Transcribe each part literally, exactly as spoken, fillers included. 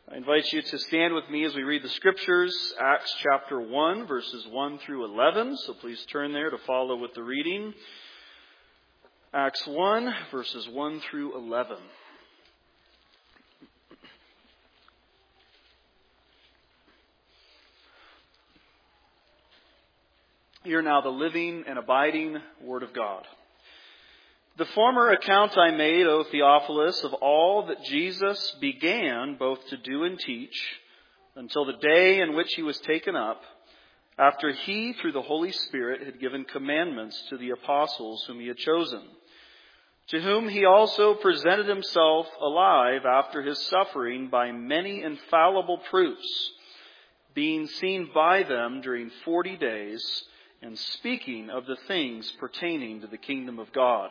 I invite you to stand with me as we read the Scriptures, Acts chapter one, verses one through eleven. So please turn there to follow with the reading. Acts one, verses one through eleven. Hear now the living and abiding Word of God. The former account I made, O Theophilus, of all that Jesus began both to do and teach, until the day in which he was taken up, after he, through the Holy Spirit, had given commandments to the apostles whom he had chosen, to whom he also presented himself alive after his suffering by many infallible proofs, being seen by them during forty days, and speaking of the things pertaining to the kingdom of God.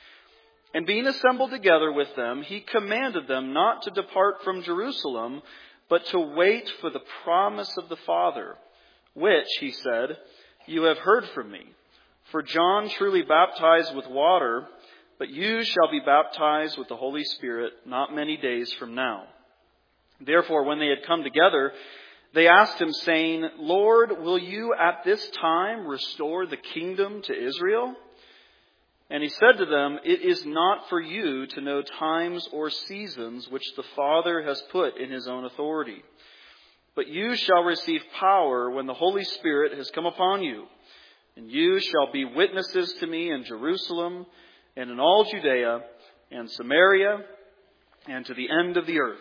And being assembled together with them, he commanded them not to depart from Jerusalem, but to wait for the promise of the Father, which, he said, you have heard from me. For John truly baptized with water, but you shall be baptized with the Holy Spirit not many days from now. Therefore, when they had come together, they asked him, saying, Lord, will you at this time restore the kingdom to Israel? And he said to them, it is not for you to know times or seasons which the Father has put in his own authority. But you shall receive power when the Holy Spirit has come upon you. And you shall be witnesses to me in Jerusalem and in all Judea and Samaria and to the end of the earth.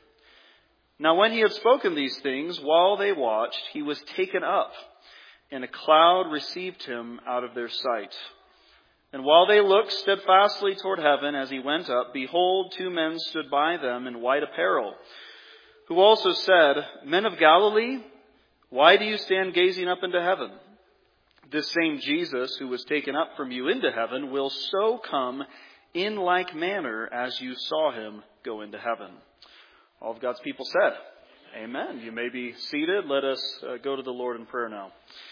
Now when he had spoken these things, while they watched, he was taken up, and a cloud received him out of their sight. And while they looked steadfastly toward heaven as he went up, behold, two men stood by them in white apparel, who also said, Men of Galilee, why do you stand gazing up into heaven? This same Jesus who was taken up from you into heaven will so come in like manner as you saw him go into heaven. All of God's people said, Amen. You may be seated. Let us uh, go to the Lord in prayer now.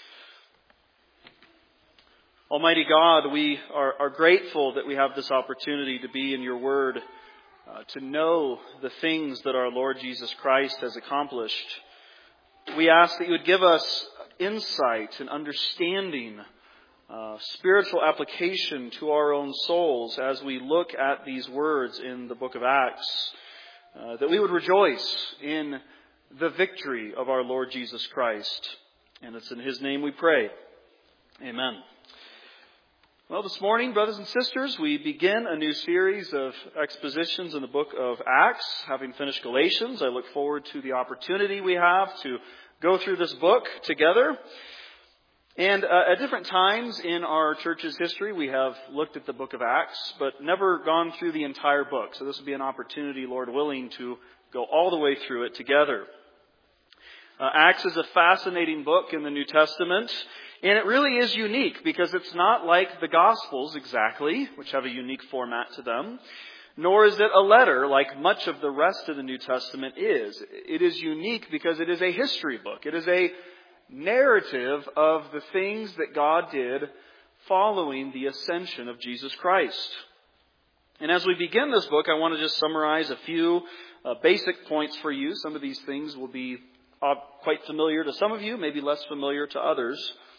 Almighty God, we are, are grateful that we have this opportunity to be in your word, uh, to know the things that our Lord Jesus Christ has accomplished. We ask that you would give us insight and understanding, uh, spiritual application to our own souls as we look at these words in the book of Acts, uh, that we would rejoice in the victory of our Lord Jesus Christ. And it's in his name we pray. Amen. Well, this morning, brothers and sisters, we begin a new series of expositions in the book of Acts. Having finished Galatians, I look forward to the opportunity we have to go through this book together. And uh, at different times in our church's history, we have looked at the book of Acts, but never gone through the entire book. So this will be an opportunity, Lord willing, to go all the way through it together. Uh, Acts is a fascinating book in the New Testament. And it really is unique because it's not like the Gospels exactly, which have a unique format to them, nor is it a letter like much of the rest of the New Testament is. It is unique because it is a history book. It is a narrative of the things that God did following the ascension of Jesus Christ. And as we begin this book, I want to just summarize a few uh, basic points for you. Some of these things will be uh, quite familiar to some of you, maybe less familiar to others.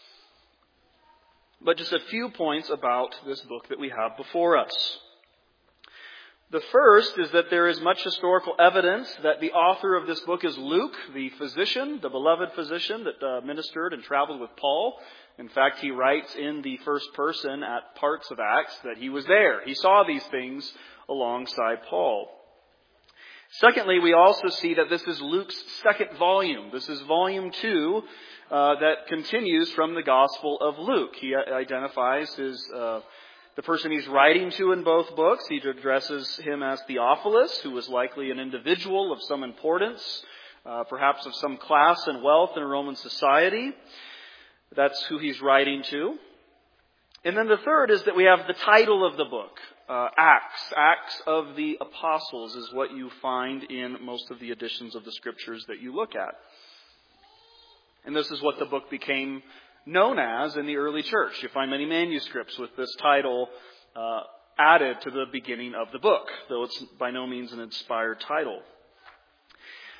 But just a few points about this book that we have before us. The first is that there is much historical evidence that the author of this book is Luke, the physician, the beloved physician that uh, ministered and traveled with Paul. In fact, he writes in the first person at parts of Acts that he was there. He saw these things alongside Paul. Secondly, we also see that this is Luke's second volume. This is volume two. Uh, that continues from the Gospel of Luke. He identifies his, uh, the person he's writing to in both books. He addresses him as Theophilus, who was likely an individual of some importance, uh, perhaps of some class and wealth in Roman society. That's who he's writing to. And then the third is that we have the title of the book, uh, Acts. Acts of the Apostles is what you find in most of the editions of the Scriptures that you look at. And this is what the book became known as in the early church. You find many manuscripts with this title uh, added to the beginning of the book, though it's by no means an inspired title.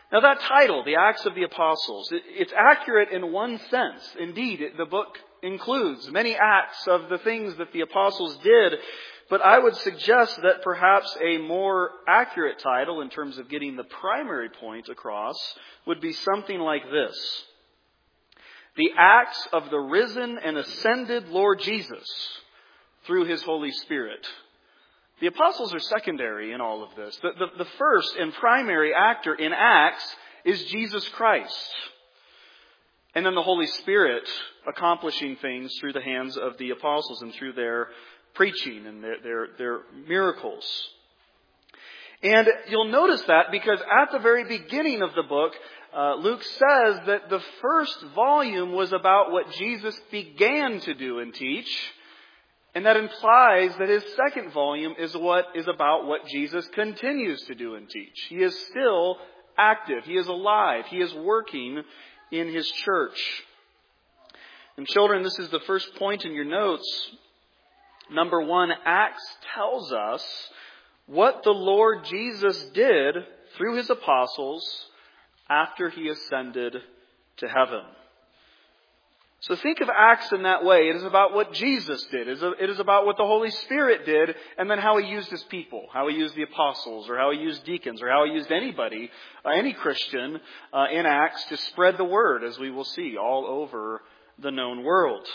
Now that title, the Acts of the Apostles, it's accurate in one sense. Indeed, the book includes many acts of the things that the apostles did, but I would suggest that perhaps a more accurate title in terms of getting the primary point across would be something like this: The Acts of the Risen and Ascended Lord Jesus through His Holy Spirit. The apostles are secondary in all of this. The, the, the first and primary actor in Acts is Jesus Christ. And then the Holy Spirit accomplishing things through the hands of the apostles and through their preaching and their, their, their miracles. And you'll notice that because at the very beginning of the book, uh, Luke says that the first volume was about what Jesus began to do and teach. And that implies that his second volume is what is about what Jesus continues to do and teach. He is still active. He is alive. He is working in his church. And children, this is the first point in your notes. Number one, Acts tells us what the Lord Jesus did through his apostles after he ascended to heaven. So think of Acts in that way. It is about what Jesus did. It is about what the Holy Spirit did, and then how he used his people, how he used the apostles, or how he used deacons, or how he used anybody, uh, any Christian uh, in Acts to spread the word, as we will see, all over the known world.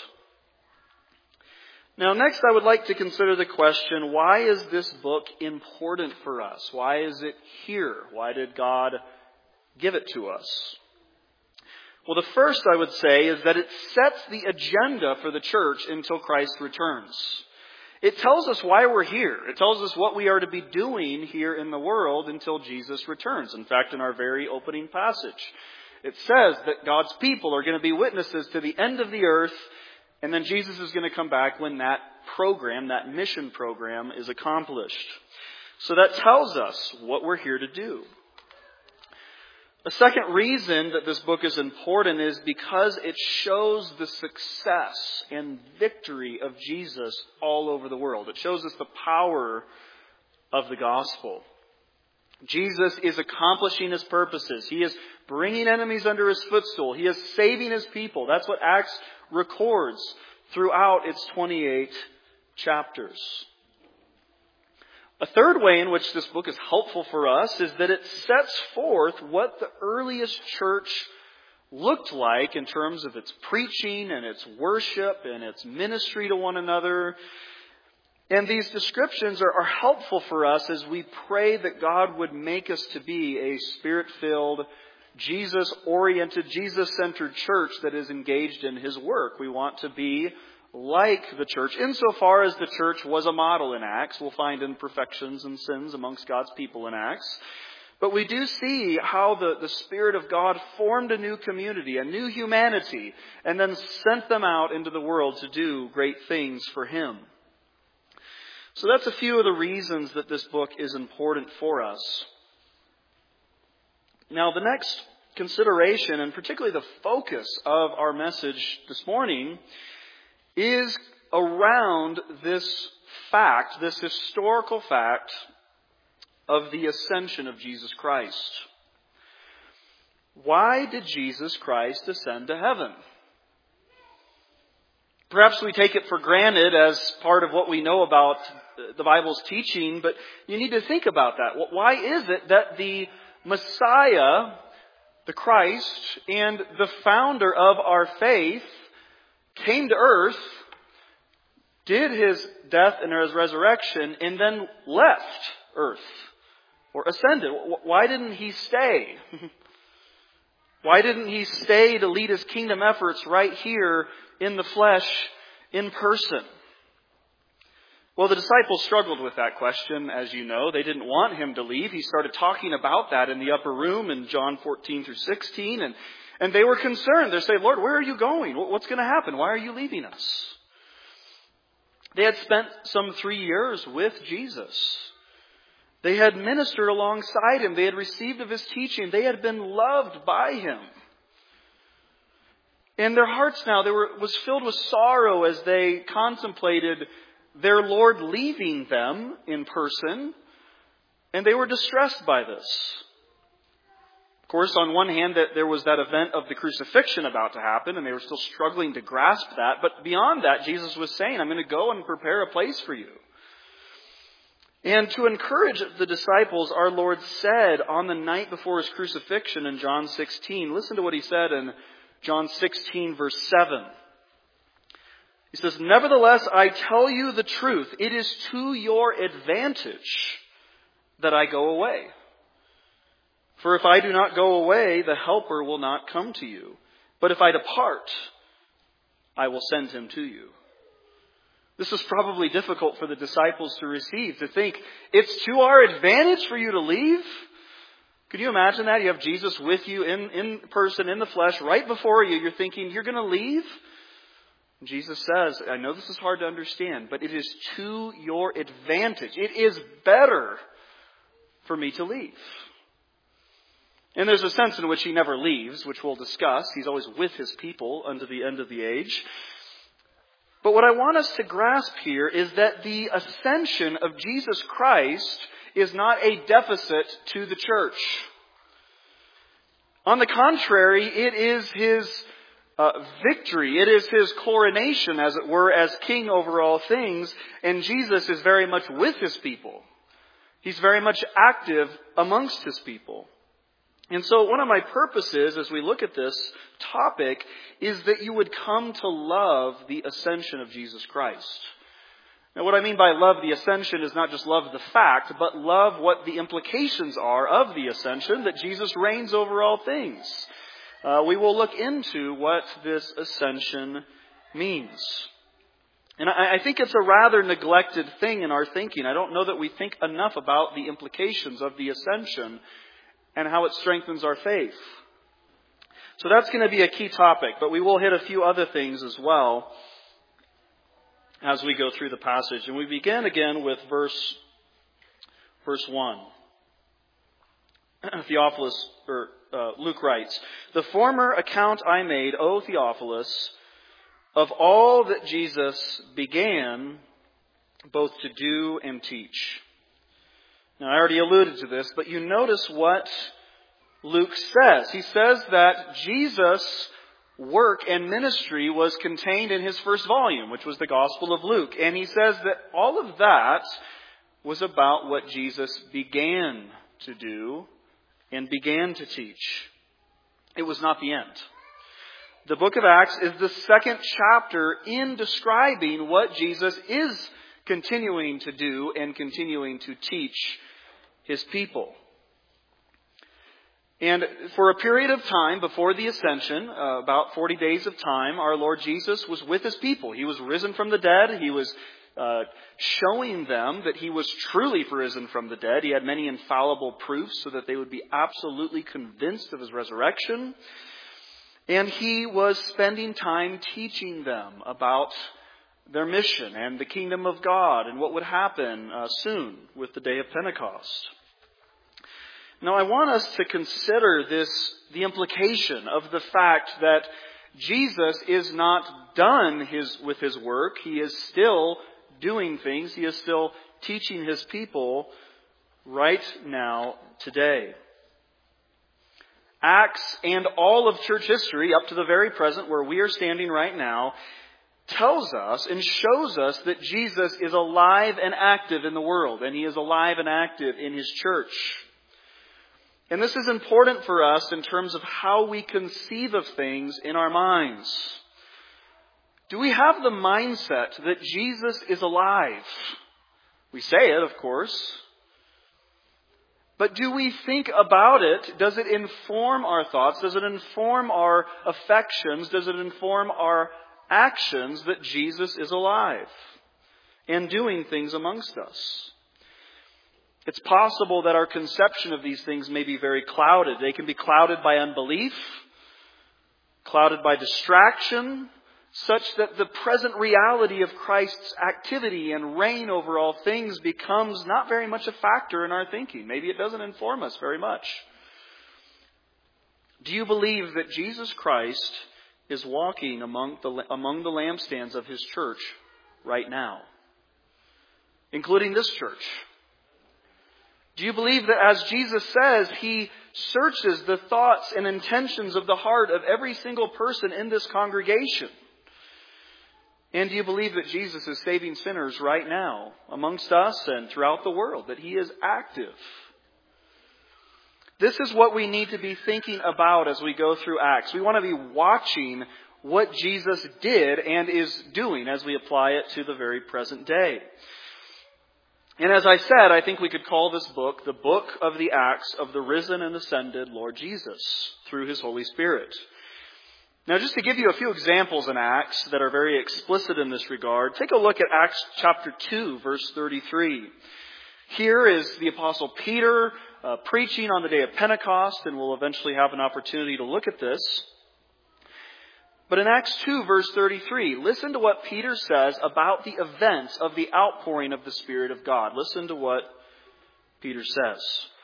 Now, next I would like to consider the question, why is this book important for us? Why is it here? Why did God give it to us? Well, the first I would say is that it sets the agenda for the church until Christ returns. It tells us why we're here. It tells us what we are to be doing here in the world until Jesus returns. In fact, in our very opening passage, it says that God's people are going to be witnesses to the end of the earth, and then Jesus is going to come back when that program, that mission program, is accomplished. So that tells us what we're here to do. A second reason that this book is important is because it shows the success and victory of Jesus all over the world. It shows us the power of the gospel. Jesus is accomplishing his purposes. He is bringing enemies under his footstool. He is saving his people. That's what Acts records throughout its twenty-eight chapters. A third way in which this book is helpful for us is that it sets forth what the earliest church looked like in terms of its preaching and its worship and its ministry to one another. And these descriptions are, are helpful for us as we pray that God would make us to be a Spirit-filled, Jesus-oriented, Jesus-centered church that is engaged in His work. We want to be like the church, insofar as the church was a model in Acts. We'll find imperfections and sins amongst God's people in Acts. But we do see how the, the Spirit of God formed a new community, a new humanity, and then sent them out into the world to do great things for Him. So that's a few of the reasons that this book is important for us. Now, the next consideration, and particularly the focus of our message this morning, is around this fact, this historical fact of the ascension of Jesus Christ. Why did Jesus Christ ascend to heaven? Perhaps we take it for granted as part of what we know about the Bible's teaching, but you need to think about that. Why is it that the Messiah, the Christ, and the founder of our faith came to earth, did his death and his resurrection, and then left earth or ascended? Why didn't he stay? Why didn't he stay to lead his kingdom efforts right here in the flesh, in person? Well, the disciples struggled with that question, as you know. They didn't want him to leave. He started talking about that in the upper room in John fourteen through sixteen, and And they were concerned. They said, Lord, where are you going? What's going to happen? Why are you leaving us? They had spent some three years with Jesus. They had ministered alongside him. They had received of his teaching. They had been loved by him. And their hearts now they were was filled with sorrow as they contemplated their Lord leaving them in person. And they were distressed by this. course, on one hand, that there was that event of the crucifixion about to happen, and they were still struggling to grasp that. But beyond that, Jesus was saying, I'm going to go and prepare a place for you. And to encourage the disciples, our Lord said on the night before His crucifixion in John sixteen, listen to what He said in John sixteen, verse seven. He says, "Nevertheless, I tell you the truth. It is to your advantage that I go away. For if I do not go away, the Helper will not come to you. But if I depart, I will send Him to you." This is probably difficult for the disciples to receive, to think, it's to our advantage for you to leave? Could you imagine that? You have Jesus with you in, in person, in the flesh, right before you. You're thinking, you're going to leave? And Jesus says, I know this is hard to understand, but it is to your advantage. It is better for me to leave. And there's a sense in which He never leaves, which we'll discuss. He's always with His people unto the end of the age. But what I want us to grasp here is that the ascension of Jesus Christ is not a deficit to the church. On the contrary, it is His uh, victory. It is His coronation, as it were, as King over all things. And Jesus is very much with His people. He's very much active amongst His people. And so one of my purposes as we look at this topic is that you would come to love the ascension of Jesus Christ. Now, what I mean by love the ascension is not just love the fact, but love what the implications are of the ascension, that Jesus reigns over all things. Uh, we will look into what this ascension means. And I, I think it's a rather neglected thing in our thinking. I don't know that we think enough about the implications of the ascension and how it strengthens our faith. So that's going to be a key topic, but we will hit a few other things as well as we go through the passage. And we begin again with verse verse one. Theophilus, or uh, Luke writes, "The former account I made, O Theophilus, of all that Jesus began both to do and teach." Now, I already alluded to this, but you notice what Luke says. He says that Jesus' work and ministry was contained in his first volume, which was the Gospel of Luke. And he says that all of that was about what Jesus began to do and began to teach. It was not the end. The book of Acts is the second chapter in describing what Jesus is continuing to do and continuing to teach His people. And for a period of time before the ascension, uh, about forty days of time, our Lord Jesus was with His people. He was risen from the dead. He was uh, showing them that He was truly risen from the dead. He had many infallible proofs so that they would be absolutely convinced of His resurrection. And He was spending time teaching them about their mission and the kingdom of God and what would happen uh, soon with the day of Pentecost. Now, I want us to consider this, the implication of the fact that Jesus is not done his, with His work. He is still doing things. He is still teaching His people right now, today. Acts and all of church history up to the very present where we are standing right now tells us and shows us that Jesus is alive and active in the world, and He is alive and active in His church. And this is important for us in terms of how we conceive of things in our minds. Do we have the mindset that Jesus is alive? We say it, of course. But do we think about it? Does it inform our thoughts? Does it inform our affections? Does it inform our actions that Jesus is alive and doing things amongst us? It's possible that our conception of these things may be very clouded. They can be clouded by unbelief, clouded by distraction, such that the present reality of Christ's activity and reign over all things becomes not very much a factor in our thinking. Maybe it doesn't inform us very much. Do you believe that Jesus Christ is walking among the, among the lampstands of His church right now, including this church? Do you believe that, as Jesus says, He searches the thoughts and intentions of the heart of every single person in this congregation. And do you believe that Jesus is saving sinners right now amongst us and throughout the world, that He is active? This is what we need to be thinking about as we go through Acts. We want to be watching what Jesus did and is doing as we apply it to the very present day. And as I said, I think we could call this book the book of the Acts of the risen and ascended Lord Jesus through His Holy Spirit. Now, just to give you a few examples in Acts that are very explicit in this regard, take a look at Acts chapter two, verse thirty-three. Here is the Apostle Peter uh, preaching on the day of Pentecost, and we'll eventually have an opportunity to look at this. But in Acts two, verse thirty-three, listen to what Peter says about the events of the outpouring of the Spirit of God. Listen to what Peter says.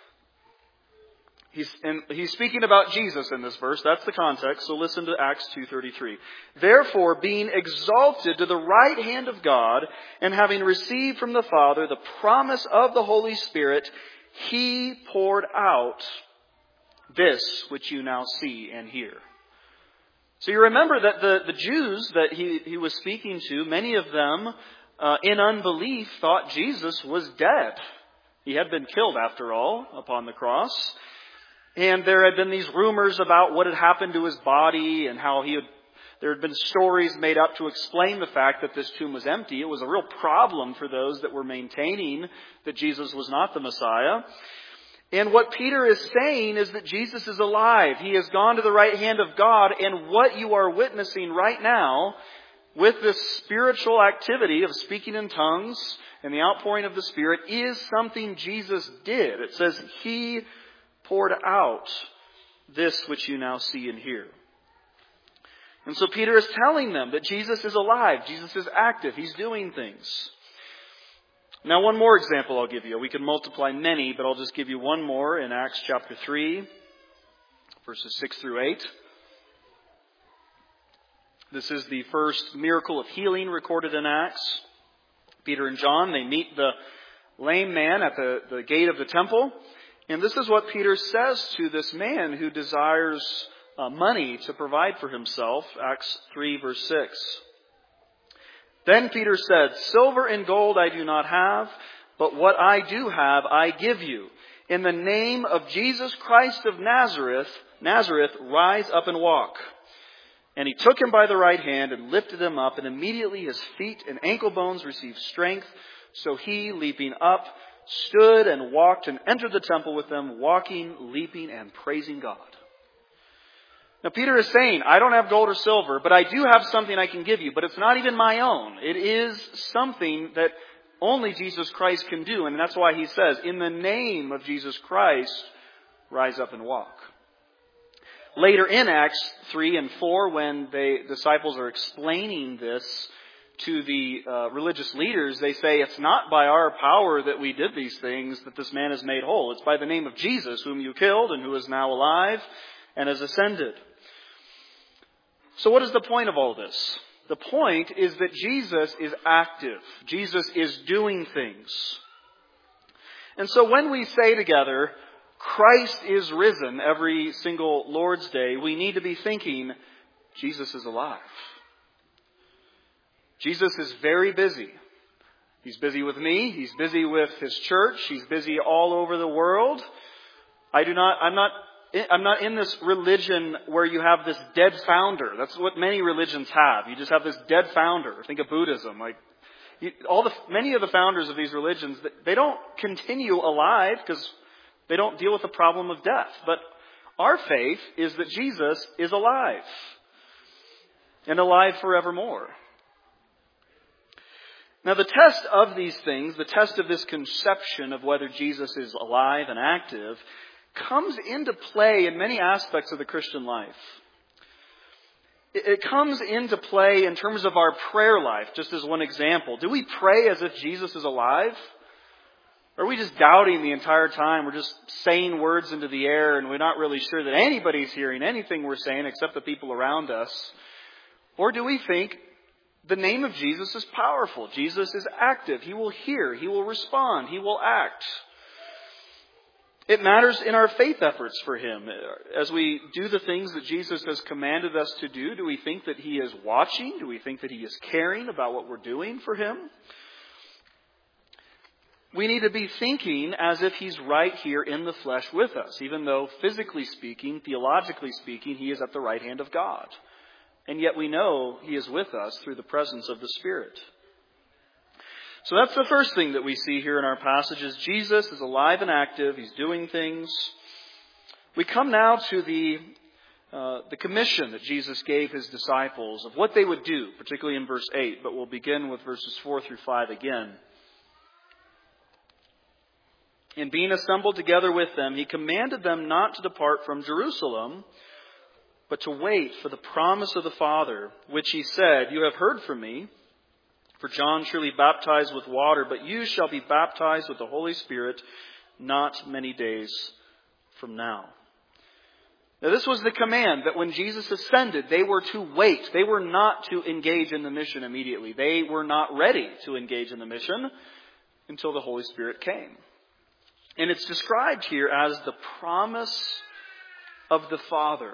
He's, and he's speaking about Jesus in this verse. That's the context. So listen to Acts two thirty-three. Therefore, being exalted to the right hand of God, and having received from the Father the promise of the Holy Spirit, He poured out this which you now see and hear. So you remember that the, the Jews that he, he was speaking to, many of them uh, in unbelief thought Jesus was dead. He had been killed, after all, upon the cross. And there had been these rumors about what had happened to his body and how he had, there had been stories made up to explain the fact that this tomb was empty. It was a real problem for those that were maintaining that Jesus was not the Messiah. And what Peter is saying is that Jesus is alive. He has gone to the right hand of God, and what you are witnessing right now with this spiritual activity of speaking in tongues and the outpouring of the Spirit is something Jesus did. It says He poured out this which you now see and hear. And so Peter is telling them that Jesus is alive. Jesus is active. He's doing things. Now, one more example I'll give you. We can multiply many, but I'll just give you one more in Acts chapter three, verses six through eight. This is the first miracle of healing recorded in Acts. Peter and John, they meet the lame man at the, the gate of the temple. And this is what Peter says to this man who desires uh, money to provide for himself. Acts three, verse six. Then Peter said, Silver and gold I do not have, but what I do have I give you. In the name of Jesus Christ of Nazareth, Nazareth, rise up and walk. And he took him by the right hand and lifted him up, and immediately his feet and ankle bones received strength. So he, leaping up, stood and walked and entered the temple with them, walking, leaping, and praising God. Now Peter is saying, I don't have gold or silver, but I do have something I can give you, but it's not even my own. It is something that only Jesus Christ can do, and that's why he says, in the name of Jesus Christ, rise up and walk. Later in Acts three and four, when the disciples are explaining this to the uh, religious leaders, they say, it's not by our power that we did these things that this man is made whole. It's by the name of Jesus, whom you killed and who is now alive and has ascended. So what is the point of all this? The point is that Jesus is active. Jesus is doing things. And so when we say together, Christ is risen every single Lord's Day, we need to be thinking, Jesus is alive. Jesus is very busy. He's busy with me. He's busy with His church. He's busy all over the world. I do not, I'm not, I'm not in this religion where you have this dead founder. That's what many religions have. You just have this dead founder. Think of Buddhism. Like, you, all the, many of the founders of these religions, they don't continue alive because they don't deal with the problem of death. But our faith is that Jesus is alive and alive forevermore. Now, the test of these things, the test of this conception of whether Jesus is alive and active, comes into play in many aspects of the Christian life. It comes into play in terms of our prayer life, just as one example. Do we pray as if Jesus is alive? Or are we just doubting the entire time? We're just saying words into the air and we're not really sure that anybody's hearing anything we're saying except the people around us? Or do we think the name of Jesus is powerful? Jesus is active. He will hear. He will respond. He will act. It matters in our faith efforts for Him. As we do the things that Jesus has commanded us to do, do we think that He is watching? Do we think that He is caring about what we're doing for Him? We need to be thinking as if He's right here in the flesh with us, even though physically speaking, theologically speaking, He is at the right hand of God. And yet we know He is with us through the presence of the Spirit. So that's the first thing that we see here in our passage is Jesus is alive and active. He's doing things. We come now to the uh, the commission that Jesus gave His disciples of what they would do, particularly in verse eight. But we'll begin with verses four through five again. And being assembled together with them, He commanded them not to depart from Jerusalem, but to wait for the promise of the Father, which He said, "You have heard from me. For John surely baptized with water, but you shall be baptized with the Holy Spirit not many days from now." Now this was the command that when Jesus ascended, they were to wait. They were not to engage in the mission immediately. They were not ready to engage in the mission until the Holy Spirit came. And it's described here as the promise of the Father.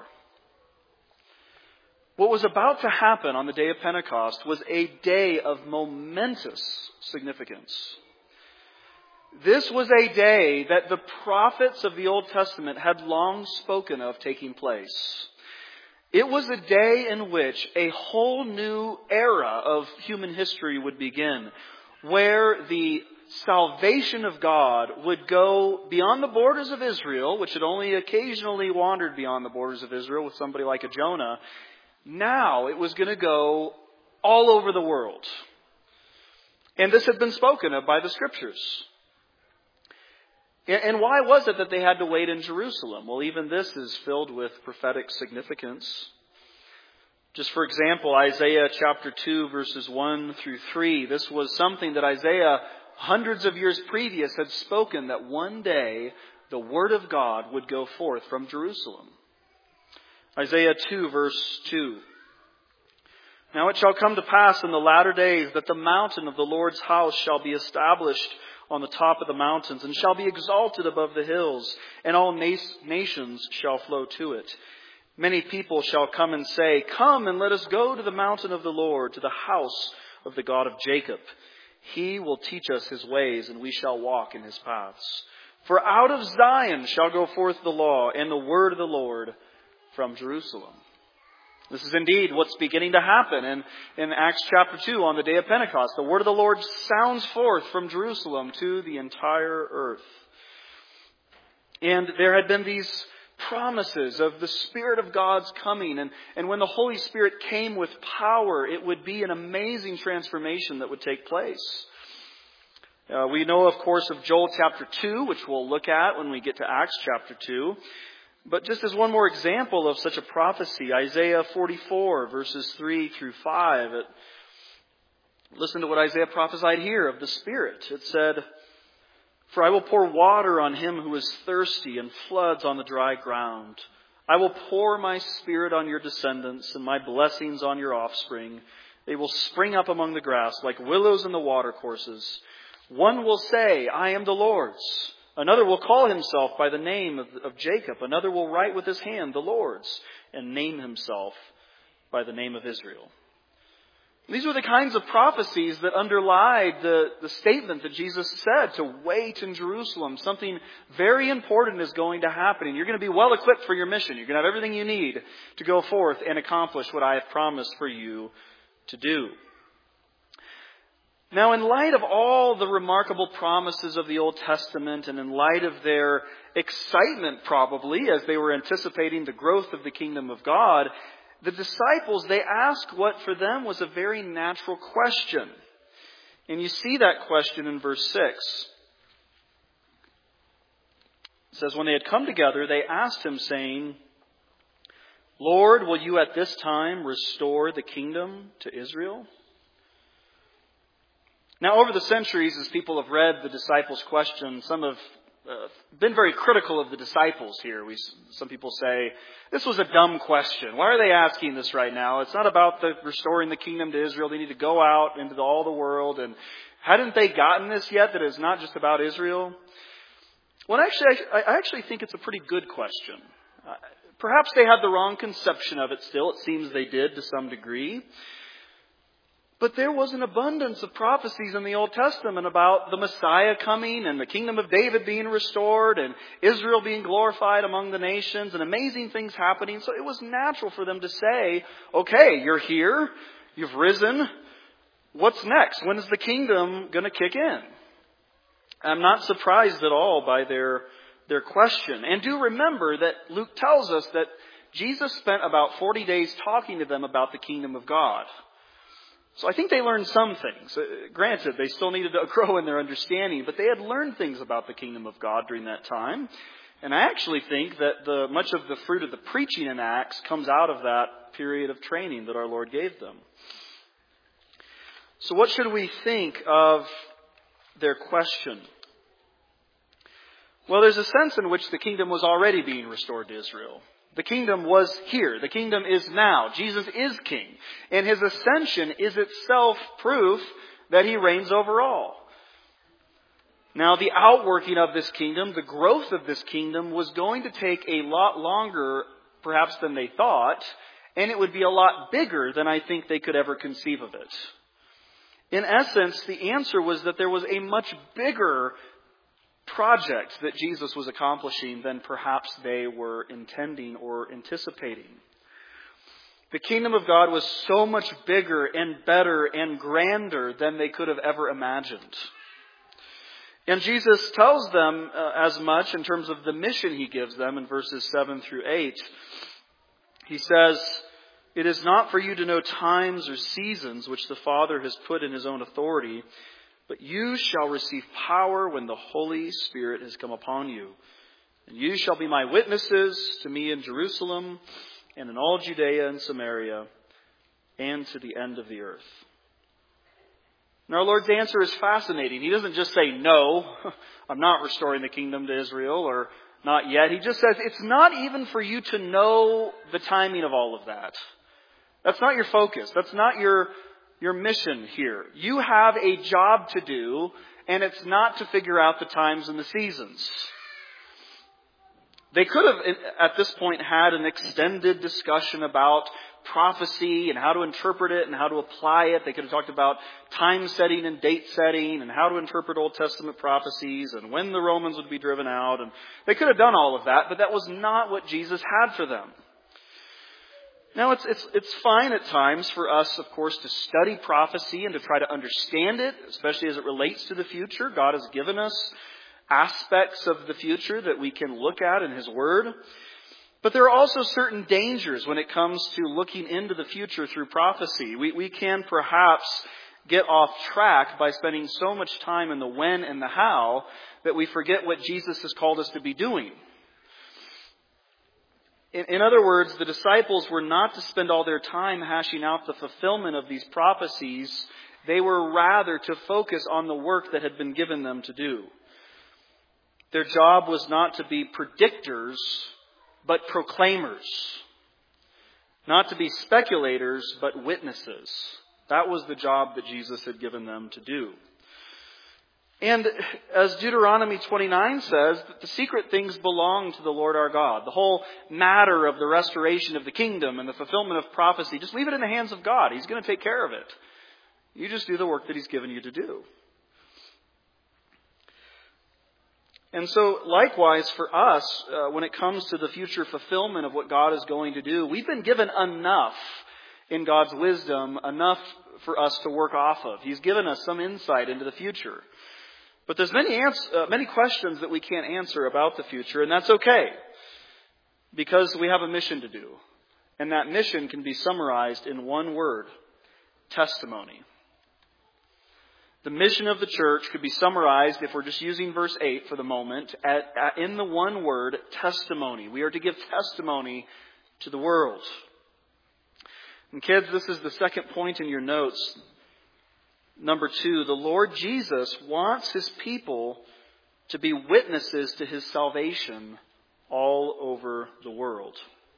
What was about to happen on the day of Pentecost was a day of momentous significance. This was a day that the prophets of the Old Testament had long spoken of taking place. It was a day in which a whole new era of human history would begin, where the salvation of God would go beyond the borders of Israel, which had only occasionally wandered beyond the borders of Israel with somebody like a Jonah. Now it was going to go all over the world. And this had been spoken of by the Scriptures. And why was it that they had to wait in Jerusalem? Well, even this is filled with prophetic significance. Just for example, Isaiah chapter two, verses one through three. This was something that Isaiah, hundreds of years previous, had spoken that one day the Word of God would go forth from Jerusalem. Isaiah two, verse two. "Now it shall come to pass in the latter days that the mountain of the Lord's house shall be established on the top of the mountains, and shall be exalted above the hills, and all nations shall flow to it. Many people shall come and say, 'Come and let us go to the mountain of the Lord, to the house of the God of Jacob. He will teach us His ways, and we shall walk in His paths. For out of Zion shall go forth the law, and the word of the Lord from Jerusalem.'" This is indeed what's beginning to happen in, in Acts chapter two on the day of Pentecost. The word of the Lord sounds forth from Jerusalem to the entire earth. And there had been these promises of the Spirit of God's coming. And, and when the Holy Spirit came with power, it would be an amazing transformation that would take place. Uh, we know, of course, of Joel chapter two, which we'll look at when we get to Acts chapter two. But just as one more example of such a prophecy, Isaiah forty-four, verses three through five. It, listen to what Isaiah prophesied here of the Spirit. It said, "For I will pour water on him who is thirsty and floods on the dry ground. I will pour my Spirit on your descendants and my blessings on your offspring. They will spring up among the grass like willows in the watercourses. One will say, 'I am the Lord's.' Another will call himself by the name of, of Jacob. Another will write with his hand, 'The Lord's,' and name himself by the name of Israel." These were the kinds of prophecies that underlie the, the statement that Jesus said to wait in Jerusalem. Something very important is going to happen, and you're going to be well equipped for your mission. You're going to have everything you need to go forth and accomplish what I have promised for you to do. Now, in light of all the remarkable promises of the Old Testament, and in light of their excitement probably as they were anticipating the growth of the kingdom of God, the disciples, they asked what for them was a very natural question. And you see that question in verse six. It says, "When they had come together, they asked Him, saying, 'Lord, will you at this time restore the kingdom to Israel?'" Now, over the centuries, as people have read the disciples' question, some have uh, been very critical of the disciples here. We, some people say, this was a dumb question. Why are they asking this right now? It's not about the restoring the kingdom to Israel. They need to go out into the, all the world. And hadn't they gotten this yet, that it's not just about Israel? Well, actually, I, I actually think it's a pretty good question. Uh, perhaps they had the wrong conception of it still. It seems they did to some degree. But there was an abundance of prophecies in the Old Testament about the Messiah coming and the kingdom of David being restored and Israel being glorified among the nations and amazing things happening. So it was natural for them to say, okay, you're here, you've risen, what's next? When is the kingdom going to kick in? I'm not surprised at all by their, their question. And do remember that Luke tells us that Jesus spent about forty days talking to them about the kingdom of God. So I think they learned some things. Uh, granted, they still needed to grow in their understanding, but they had learned things about the kingdom of God during that time. And I actually think that the, much of the fruit of the preaching in Acts comes out of that period of training that our Lord gave them. So what should we think of their question? Well, there's a sense in which the kingdom was already being restored to Israel. The kingdom was here. The kingdom is now. Jesus is king. And his ascension is itself proof that he reigns over all. Now, the outworking of this kingdom, the growth of this kingdom, was going to take a lot longer, perhaps, than they thought. And it would be a lot bigger than I think they could ever conceive of it. In essence, the answer was that there was a much bigger project that Jesus was accomplishing than perhaps they were intending or anticipating. The kingdom of God was so much bigger and better and grander than they could have ever imagined. And Jesus tells them uh, as much in terms of the mission he gives them in verses seven through eight. He says, "It is not for you to know times or seasons which the Father has put in his own authority, but you shall receive power when the Holy Spirit has come upon you. And you shall be my witnesses to me in Jerusalem and in all Judea and Samaria and to the end of the earth." And our Lord's answer is fascinating. He doesn't just say, no, I'm not restoring the kingdom to Israel, or not yet. He just says, it's not even for you to know the timing of all of that. That's not your focus. That's not your Your mission here. You have a job to do, and it's not to figure out the times and the seasons. They could have, at this point, had an extended discussion about prophecy and how to interpret it and how to apply it. They could have talked about time setting and date setting and how to interpret Old Testament prophecies and when the Romans would be driven out. And they could have done all of that, but that was not what Jesus had for them. Now, it's, it's, it's fine at times for us, of course, to study prophecy and to try to understand it, especially as it relates to the future. God has given us aspects of the future that we can look at in his word. But there are also certain dangers when it comes to looking into the future through prophecy. We, we can perhaps get off track by spending so much time in the when and the how that we forget what Jesus has called us to be doing. In, in other words, the disciples were not to spend all their time hashing out the fulfillment of these prophecies. They were rather to focus on the work that had been given them to do. Their job was not to be predictors, but proclaimers. Not to be speculators, but witnesses. That was the job that Jesus had given them to do. And as Deuteronomy twenty-nine says, that the secret things belong to the Lord our God. The whole matter of the restoration of the kingdom and the fulfillment of prophecy, just leave it in the hands of God. He's going to take care of it. You just do the work that he's given you to do. And so, likewise for us, uh, when it comes to the future fulfillment of what God is going to do, we've been given enough in God's wisdom, enough for us to work off of. He's given us some insight into the future. But there's many ans- uh, many questions that we can't answer about the future, and that's okay, because we have a mission to do. And that mission can be summarized in one word: testimony. The mission of the church could be summarized, if we're just using verse eight for the moment, at, at, in the one word, testimony. We are to give testimony to the world. And kids, this is the second point in your notes. Number two, the Lord Jesus wants his people to be witnesses to his salvation all over the world.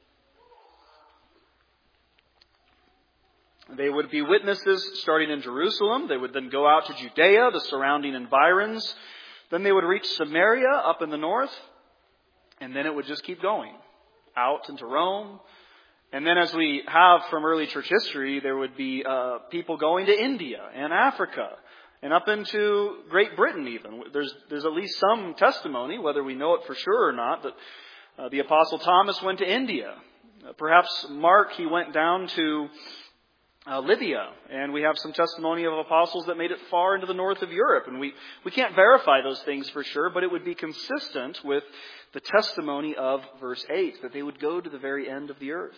They would be witnesses starting in Jerusalem. They would then go out to Judea, the surrounding environs, Then they would reach Samaria up in the north, and then it would just keep going out into Rome. And then as we have from early church history, there would be uh, people going to India and Africa and up into Great Britain even. There's, there's at least some testimony, whether we know it for sure or not, that uh, the Apostle Thomas went to India. Uh, perhaps Mark, he went down to Uh, Libya, and we have some testimony of apostles that made it far into the north of Europe, and we, we can't verify those things for sure, but it would be consistent with the testimony of verse eight, that they would go to the very end of the earth.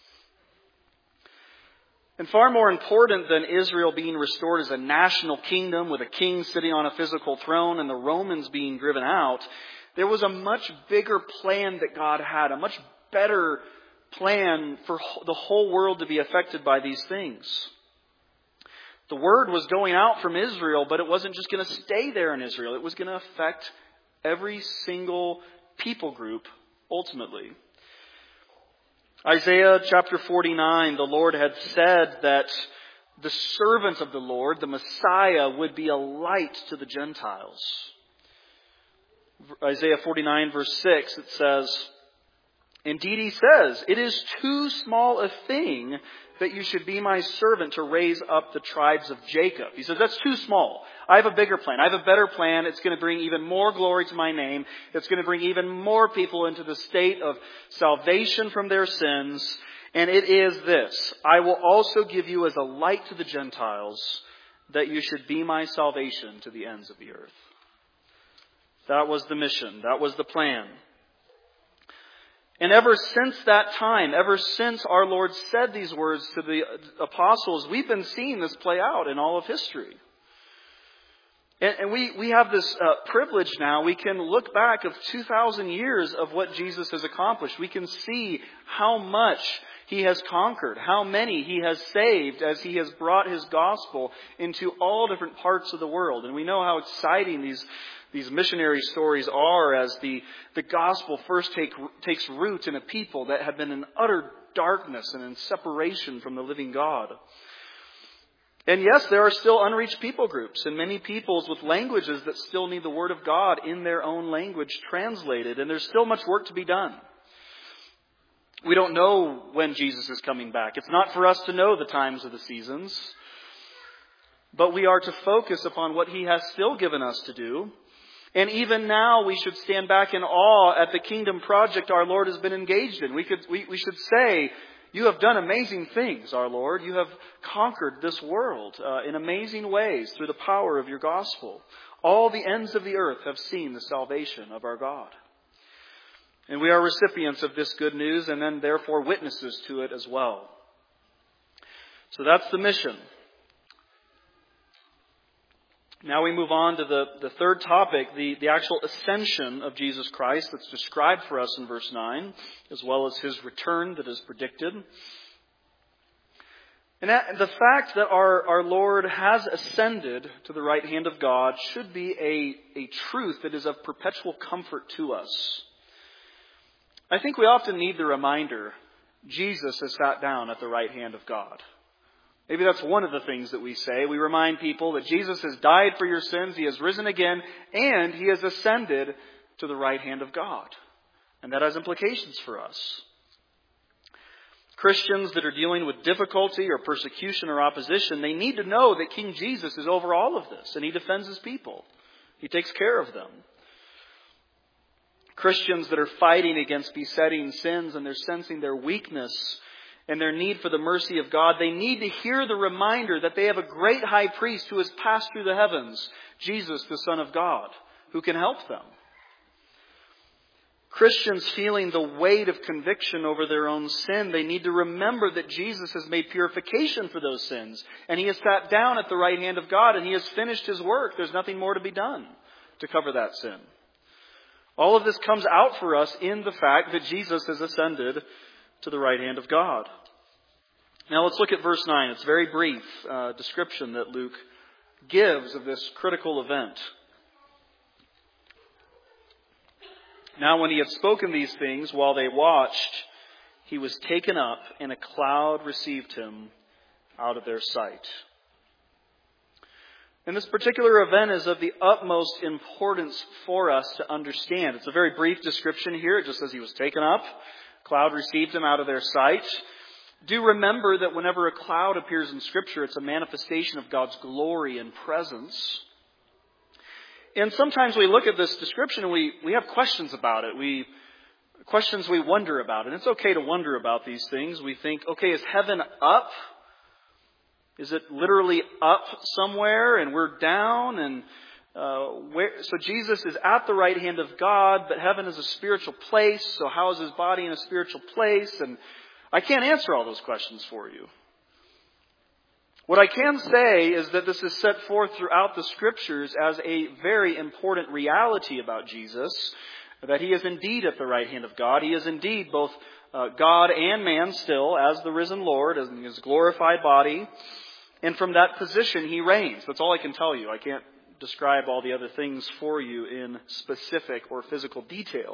And far more important than Israel being restored as a national kingdom with a king sitting on a physical throne and the Romans being driven out, there was a much bigger plan that God had, a much better plan for the whole world to be affected by these things. The word was going out from Israel, but it wasn't just going to stay there in Israel. It was going to affect every single people group ultimately. Isaiah chapter forty-nine, the Lord had said that the servant of the Lord, the Messiah, would be a light to the Gentiles. Isaiah forty-nine verse six, it says, "Indeed, he says, it is too small a thing that you should be my servant to raise up the tribes of Jacob." He says, that's too small. I have a bigger plan. I have a better plan. It's going to bring even more glory to my name. It's going to bring even more people into the state of salvation from their sins. And it is this: I will also give you as a light to the Gentiles, that you should be my salvation to the ends of the earth. That was the mission. That was the plan. And ever since that time, ever since our Lord said these words to the apostles, we've been seeing this play out in all of history. And, and we, we have this uh, privilege now. We can look back of two thousand years of what Jesus has accomplished. We can see how much He has conquered, how many He has saved as He has brought His gospel into all different parts of the world. And we know how exciting these These missionary stories are as the, the gospel first take, takes root in a people that have been in utter darkness and in separation from the living God. And yes, there are still unreached people groups and many peoples with languages that still need the Word of God in their own language translated. And there's still much work to be done. We don't know when Jesus is coming back. It's not for us to know the times of the seasons. But we are to focus upon what He has still given us to do. And even now we should stand back in awe at the kingdom project our Lord has been engaged in. We could, we, we should say, you have done amazing things, our Lord. You have conquered this world uh, in amazing ways through the power of your gospel. All the ends of the earth have seen the salvation of our God. And we are recipients of this good news and then therefore witnesses to it as well. So that's the mission. Now we move on to the, the third topic, the, the actual ascension of Jesus Christ that's described for us in verse nine, as well as His return that is predicted. And that, the fact that our, our Lord has ascended to the right hand of God should be a, a truth that is of perpetual comfort to us. I think we often need the reminder, Jesus has sat down at the right hand of God. Maybe that's one of the things that we say. We remind people that Jesus has died for your sins, He has risen again, and He has ascended to the right hand of God. And that has implications for us. Christians that are dealing with difficulty or persecution or opposition, they need to know that King Jesus is over all of this, and He defends His people. He takes care of them. Christians that are fighting against besetting sins and they're sensing their weakness and their need for the mercy of God, they need to hear the reminder that they have a great high priest who has passed through the heavens, Jesus, the Son of God, who can help them. Christians feeling the weight of conviction over their own sin, they need to remember that Jesus has made purification for those sins, and He has sat down at the right hand of God, and He has finished His work. There's nothing more to be done to cover that sin. All of this comes out for us in the fact that Jesus has ascended to the right hand of God. Now let's look at verse nine. It's a very brief uh, description that Luke gives of this critical event. Now when He had spoken these things while they watched, He was taken up, and a cloud received Him out of their sight. And this particular event is of the utmost importance for us to understand. It's a very brief description here. It just says he was taken up. Cloud received him out of their sight. Do remember that whenever a cloud appears in Scripture, it's a manifestation of God's glory and presence. And sometimes we look at this description and we, we have questions about it. We questions we wonder about. And it's okay to wonder about these things. We think, okay, is heaven up? Is it literally up somewhere and we're down? And uh, where? So Jesus is at the right hand of God, but heaven is a spiritual place. So how is his body in a spiritual place? And I can't answer all those questions for you. What I can say is that this is set forth throughout the Scriptures as a very important reality about Jesus, that he is indeed at the right hand of God. He is indeed both uh, God and man still, as the risen Lord, as in his glorified body. And from that position, he reigns. That's all I can tell you. I can't describe all the other things for you in specific or physical detail.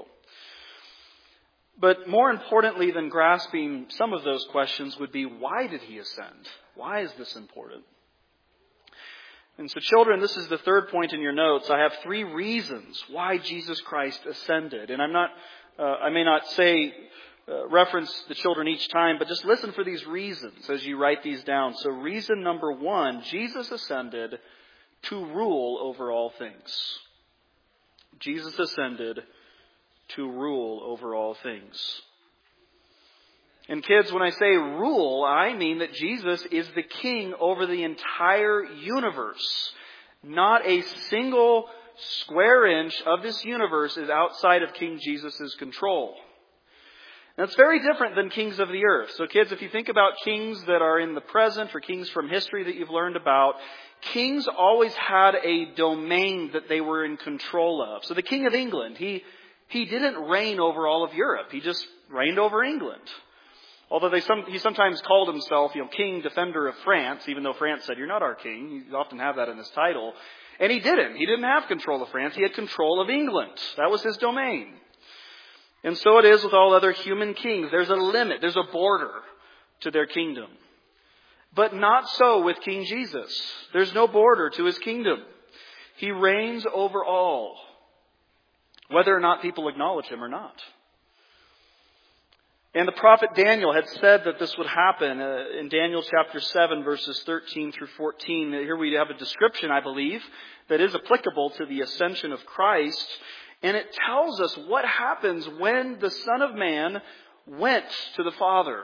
But more importantly than grasping some of those questions would be, why did he ascend? Why is this important? And so children, this is the third point in your notes. I have three reasons why Jesus Christ ascended. And I'm not, uh, I may not say, uh, reference the children each time, but just listen for these reasons as you write these down. So reason number one, Jesus ascended to rule over all things. Jesus ascended to rule over all things. And kids, when I say rule, I mean that Jesus is the king over the entire universe. Not a single square inch of this universe is outside of King Jesus' control. That's very different than kings of the earth. So kids, if you think about kings that are in the present or kings from history that you've learned about, kings always had a domain that they were in control of. So the King of England, he He didn't reign over all of Europe. He just reigned over England. Although they some, he sometimes called himself, you know, King Defender of France, even though France said, "You're not our king." You often have that in his title. And he didn't. He didn't have control of France. He had control of England. That was his domain. And so it is with all other human kings. There's a limit. There's a border to their kingdom. But not so with King Jesus. There's no border to his kingdom. He reigns over all, whether or not people acknowledge him or not. And the prophet Daniel had said that this would happen uh, in Daniel chapter seven, verses thirteen through fourteen. Here we have a description, I believe, that is applicable to the ascension of Christ. And it tells us what happens when the Son of Man went to the Father.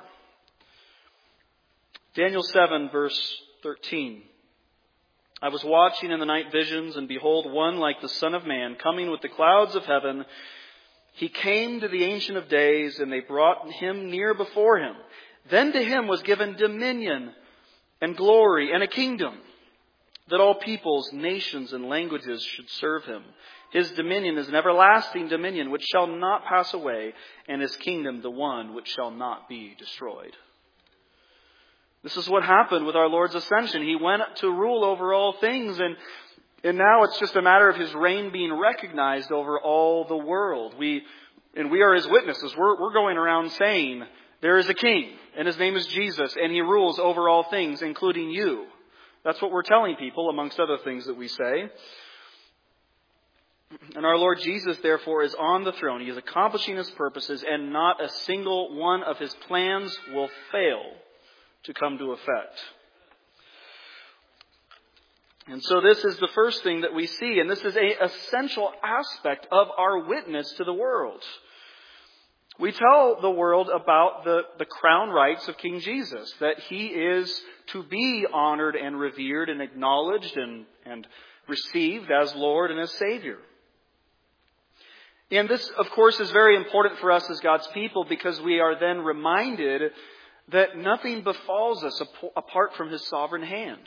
Daniel seven, verse thirteen. I was watching in the night visions, and behold, one like the Son of Man, coming with the clouds of heaven. He came to the Ancient of Days, and they brought him near before him. Then to him was given dominion and glory and a kingdom, that all peoples, nations, and languages should serve him. His dominion is an everlasting dominion which shall not pass away, and his kingdom the one which shall not be destroyed. This is what happened with our Lord's ascension. He went to rule over all things, and and now it's just a matter of his reign being recognized over all the world. We and we are his witnesses. We're we're going around saying there is a king, and his name is Jesus, and he rules over all things, including you. That's what we're telling people, amongst other things that we say. And our Lord Jesus, therefore, is on the throne. He is accomplishing his purposes, and not a single one of his plans will fail to come to effect. And so this is the first thing that we see, and this is an essential aspect of our witness to the world. We tell the world about the, the crown rights of King Jesus, that he is to be honored and revered and acknowledged and, and received as Lord and as Savior. And this, of course, is very important for us as God's people, because we are then reminded that nothing befalls us apart from his sovereign hand.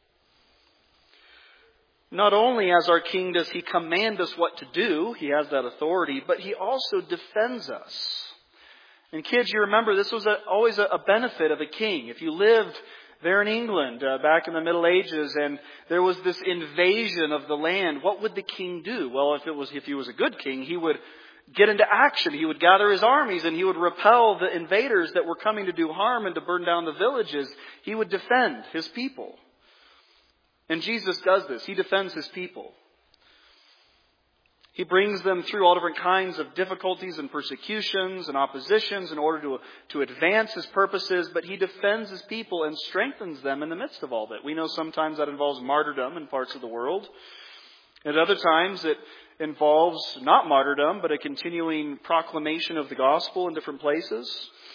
Not only as our king does he command us what to do, he has that authority, but he also defends us. And kids, you remember this was a, always a, a benefit of a king. If you lived there in England uh, back in the Middle Ages and there was this invasion of the land, what would the king do? Well, if it was if he was a good king, he would get into action. He would gather his armies and he would repel the invaders that were coming to do harm and to burn down the villages. He would defend his people. And Jesus does this. He defends His people. He brings them through all different kinds of difficulties and persecutions and oppositions in order to, to advance His purposes, but He defends His people and strengthens them in the midst of all that. We know sometimes that involves martyrdom in parts of the world. At other times it involves not martyrdom, but a continuing proclamation of the gospel in different places.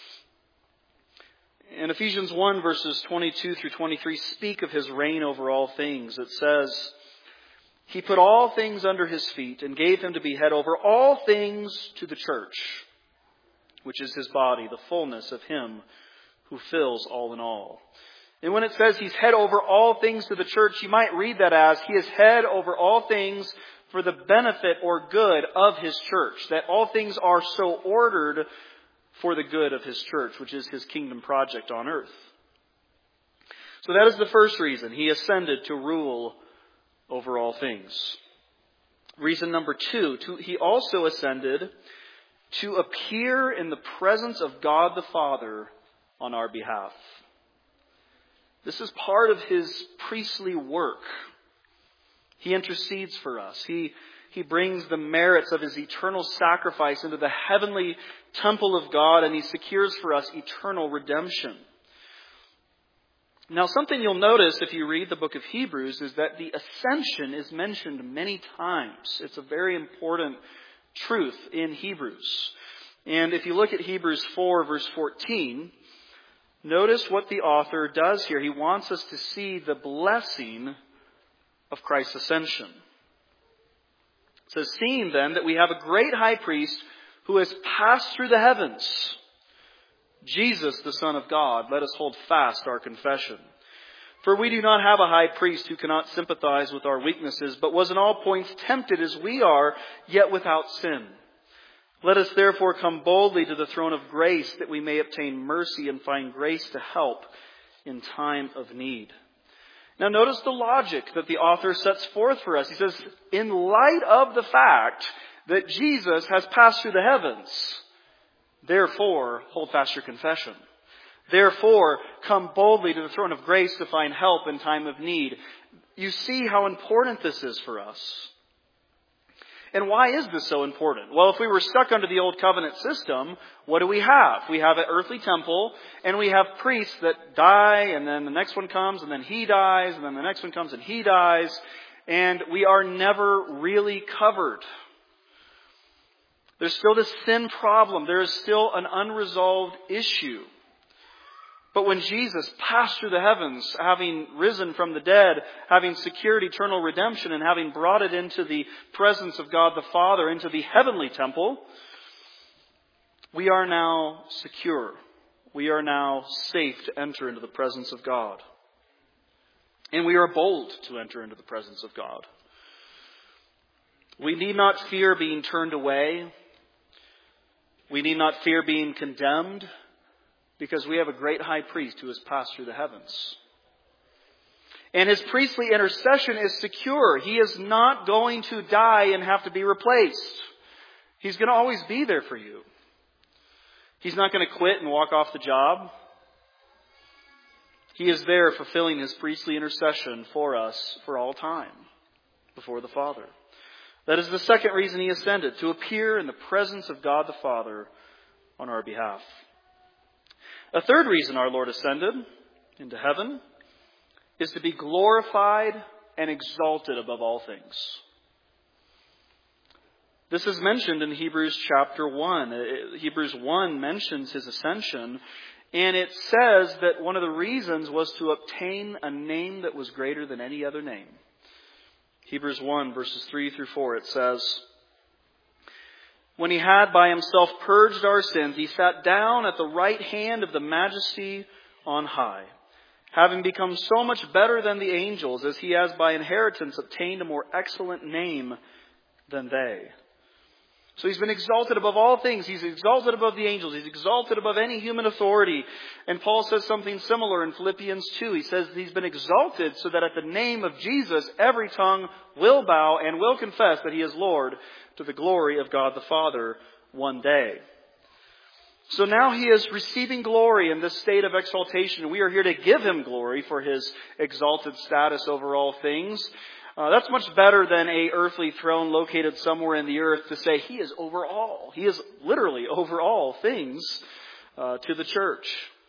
In Ephesians one, verses twenty-two through twenty-three, speak of His reign over all things. It says, He put all things under His feet and gave Him to be head over all things to the church, which is His body, the fullness of Him who fills all in all. And when it says He's head over all things to the church, you might read that as He is head over all things for the benefit or good of His church. That all things are so ordered for the good of His church, which is His kingdom project on earth. So that is the first reason. He ascended to rule over all things. Reason number two, to, He also ascended to appear in the presence of God the Father on our behalf. This is part of His priestly work. He intercedes for us. He, he brings the merits of His eternal sacrifice into the heavenly temple of God, and He secures for us eternal redemption. Now, something you'll notice if you read the book of Hebrews is that the ascension is mentioned many times. It's a very important truth in Hebrews. And if you look at Hebrews four, verse fourteen, notice what the author does here. He wants us to see the blessing of Christ's ascension. It says, seeing then that we have a great high priest who has passed through the heavens, Jesus, the Son of God, let us hold fast our confession. For we do not have a high priest who cannot sympathize with our weaknesses, but was in all points tempted as we are, yet without sin. Let us therefore come boldly to the throne of grace, that we may obtain mercy and find grace to help in time of need. Now notice the logic that the author sets forth for us. He says, in light of the fact that Jesus has passed through the heavens, therefore, hold fast your confession. Therefore, come boldly to the throne of grace to find help in time of need. You see how important this is for us. And why is this so important? Well, if we were stuck under the old covenant system, what do we have? We have an earthly temple, and we have priests that die, and then the next one comes, and then he dies, and then the next one comes and he dies, and we are never really covered. There's still this sin problem. There is still an unresolved issue. But when Jesus passed through the heavens, having risen from the dead, having secured eternal redemption, and having brought it into the presence of God the Father, into the heavenly temple, we are now secure. We are now safe to enter into the presence of God. And we are bold to enter into the presence of God. We need not fear being turned away. We need not fear being condemned, because we have a great high priest who has passed through the heavens. And His priestly intercession is secure. He is not going to die and have to be replaced. He's going to always be there for you. He's not going to quit and walk off the job. He is there fulfilling His priestly intercession for us for all time before the Father. That is the second reason He ascended, to appear in the presence of God the Father on our behalf. A third reason our Lord ascended into heaven is to be glorified and exalted above all things. This is mentioned in Hebrews chapter one. Hebrews one mentions His ascension, and it says that one of the reasons was to obtain a name that was greater than any other name. Hebrews one, verses three through four, it says, when He had by Himself purged our sins, He sat down at the right hand of the Majesty on high, having become so much better than the angels, as He has by inheritance obtained a more excellent name than they. So He's been exalted above all things. He's exalted above the angels. He's exalted above any human authority. And Paul says something similar in Philippians two. He says He's been exalted so that at the name of Jesus, every tongue will bow and will confess that He is Lord, to the glory of God the Father one day. So now he is receiving glory in this state of exaltation. We are here to give him glory for his exalted status over all things. Uh, that's much better than a earthly throne located somewhere in the earth to say he is over all. He is literally over all things uh, to the church.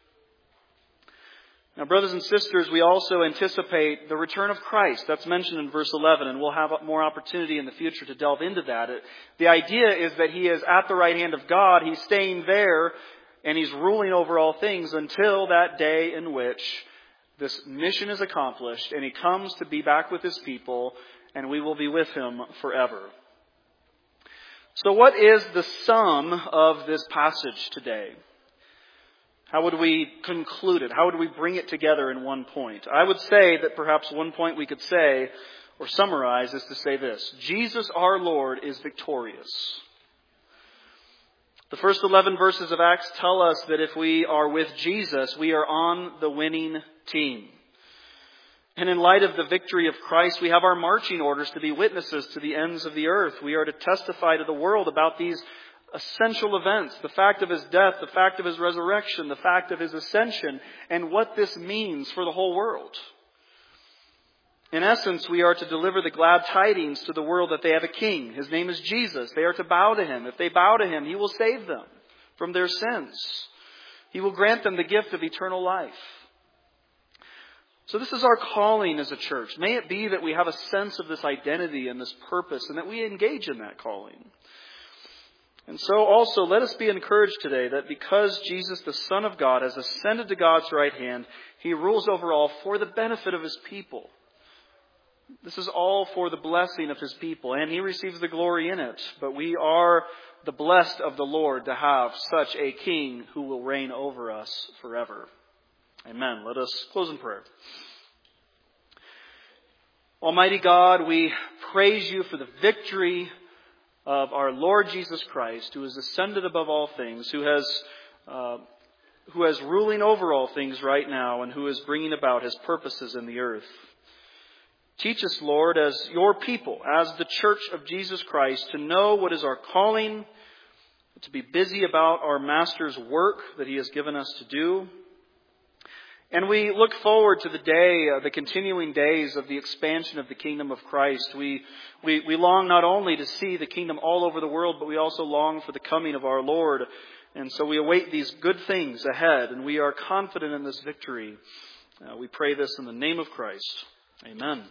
Now, brothers and sisters, we also anticipate the return of Christ. That's mentioned in verse eleven, and we'll have more opportunity in the future to delve into that. It, the idea is that he is at the right hand of God. He's staying there, and he's ruling over all things until that day in which this mission is accomplished, and he comes to be back with his people, and we will be with him forever. So what is the sum of this passage today? How would we conclude it? How would we bring it together in one point? I would say that perhaps one point we could say, or summarize, is to say this: Jesus our Lord is victorious. The first eleven verses of Acts tell us that if we are with Jesus, we are on the winning team. And in light of the victory of Christ, we have our marching orders to be witnesses to the ends of the earth. We are to testify to the world about these essential events, the fact of his death, the fact of his resurrection, the fact of his ascension, and what this means for the whole world. In essence, we are to deliver the glad tidings to the world that they have a king. His name is Jesus. They are to bow to him. If they bow to him, he will save them from their sins. He will grant them the gift of eternal life. So this is our calling as a church. May it be that we have a sense of this identity and this purpose, and that we engage in that calling. And so also let us be encouraged today that because Jesus, the Son of God, has ascended to God's right hand, he rules over all for the benefit of his people. This is all for the blessing of his people, and he receives the glory in it. But we are the blessed of the Lord to have such a king who will reign over us forever. Amen. Let us close in prayer. Almighty God, we praise you for the victory of our Lord Jesus Christ, who has ascended above all things, who has uh, who has ruling over all things right now, and who is bringing about his purposes in the earth. Teach us, Lord, as your people, as the church of Jesus Christ, to know what is our calling, to be busy about our Master's work that he has given us to do. And we look forward to the day, uh, the continuing days of the expansion of the kingdom of Christ. We, we, we long not only to see the kingdom all over the world, but we also long for the coming of our Lord. And so we await these good things ahead, and we are confident in this victory. Uh, we pray this in the name of Christ. Amen.